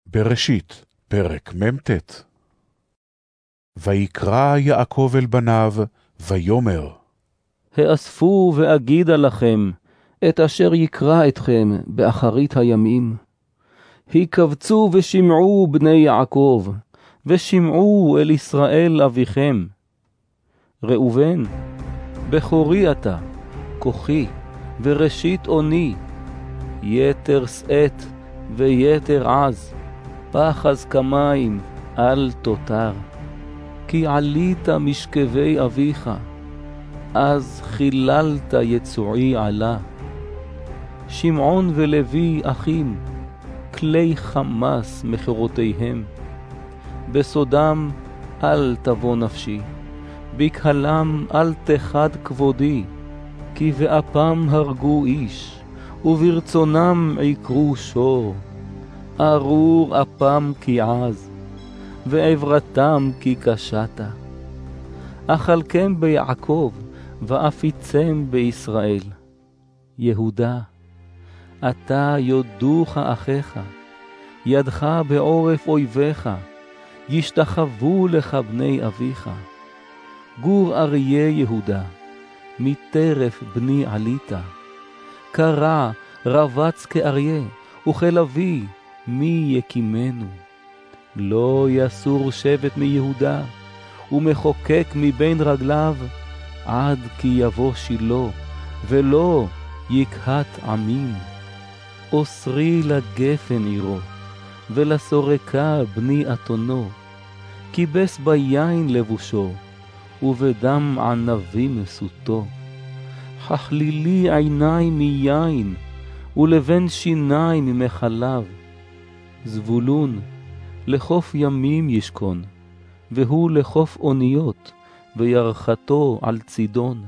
בראשית, פרק מ"ט. ויקרא יעקב אל בניו, ויאמר, האספו ואגידה לכם את אשר יקרא אתכם באחרית הימים. הקבצו ושמעו בני יעקב, ושמעו אל ישראל אביכם. ראובן, בכורי אתה, כוחי, וראשית אוני, יתר שאת ויתר עז, פחז כמים אל תותר. כי עלית משכבי אביך, אז חיללת יצועי עלה. שמעון ולוי אחים, כלי חמס מחרותיהם. בסודם אל תבוא נפשי, בקהלם אל תחד כבודי, כי באפם הרגו איש, וברצונם עקרו שור. ארור אפם כי עז, ועברתם כי קשתה. אכלכם ביעקב, ואפיצם בישראל. יהודה, אתה יודוך אחיך, ידך בעורף אויביך, ישתחוו לך בני אביך. גור אריה יהודה, מטרף בני עלית. קרע רבץ כאריה, וכלביא מי יקימנו. לא יסור שבט מיהודה, ומחוקק מבין רגליו, עד כי יבוא שילה, ולא יקהת עמים. אוסרי לגפן עירו, ולסורקה בני אתונו, כיבס ביין לבושו, ובדם ענבים סוטו. חכלילי עיני מיין, ולבן שיניים מחלב. זבולון לחוף ימים ישכון, והוא לחוף אוניות, וירחתו על צידון.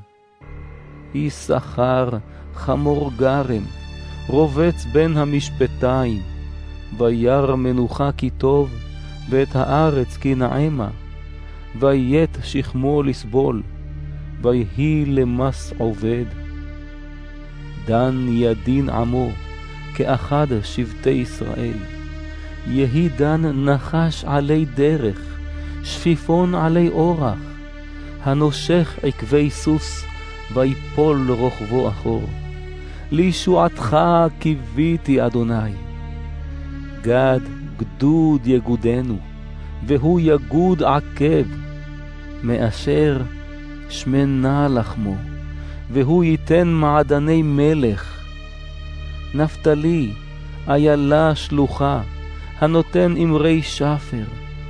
יששכר חמור גרם, רובץ בין המשפטיים, וירא מנוחה כי טוב, ואת הארץ כי נעמה, ויית שכמו לסבול, ויהי למס עובד. דן ידין עמו, כאחד שבטי ישראל. יהי דן נחש עלי דרך, שפיפון עלי אורח, הנושך עקבי סוס, ויפול רוחבו אחור. לישועתך קיוויתי אדוני. גד גדוד יגודנו, והוא יגוד עקב, מאשר שמנה לחמו, והוא ייתן מעדני מלך. נפתלי, איילה שלוחה, הנותן אמרי שפר.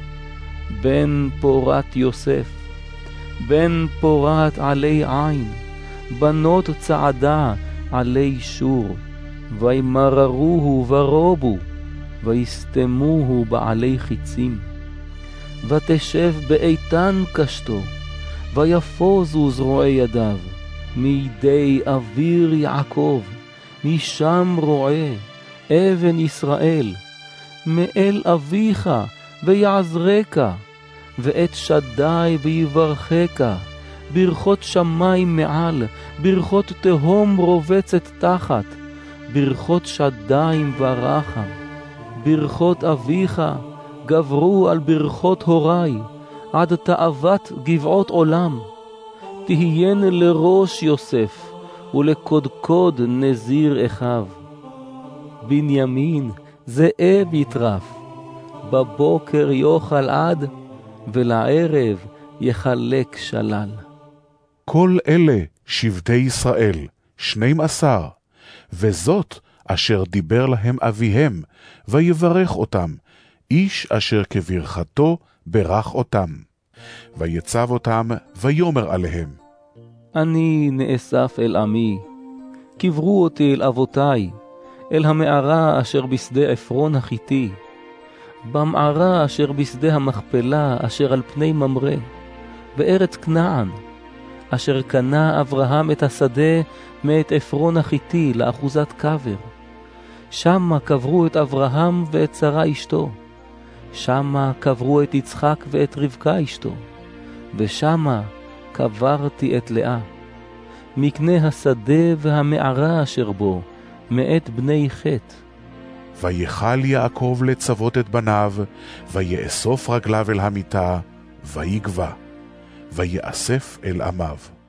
בן פורת יוסף, בן פורת עלי עין, בנות צעדה עלי שור. וימררוהו ורובו, ויסתמוהו בעלי חיצים. ותשב באיתן קשתו, ויפוזו זרועי ידיו, מידי אוויר יעקב, משם רועה, אבן ישראל. מאל אביך ויעזרק, ואת שדי ויברכך, ברכות שמיים מעל, ברכות תהום רובצת תחת, ברכות שדיים ורחם. ברכות אביך גברו על ברכות הורי, עד תאוות גבעות עולם. תהיין לראש יוסף, ולקודקוד נזיר אחיו. בנימין זאב יטרף, בבוקר יאכל עד, ולערב יחלק שלל. כל אלה שבטי ישראל, 12, וזאת אשר דיבר להם אביהם, ויברך אותם, איש אשר כברכתו ברך אותם. ויצב אותם, ויאמר עליהם, אני נאסף אל עמי, קברו אותי אל אבותי, אל המערה אשר בשדה עפרון החיתי, במערה אשר בשדה המכפלה אשר על פני ממרא, בארץ כנען, אשר קנה אברהם את השדה מאת עפרון החיתי לאחוזת קבר. שמה קברו את אברהם ואת שרה אשתו, שמה קברו את יצחק ואת רבקה אשתו, ושמה קברתי את לאה. מקנה השדה והמערה אשר בו, מאת בני חת. ויכל יעקב לצוות את בניו, ויאסוף רגליו אל המיטה, ויגבע, ויאסף אל עמיו.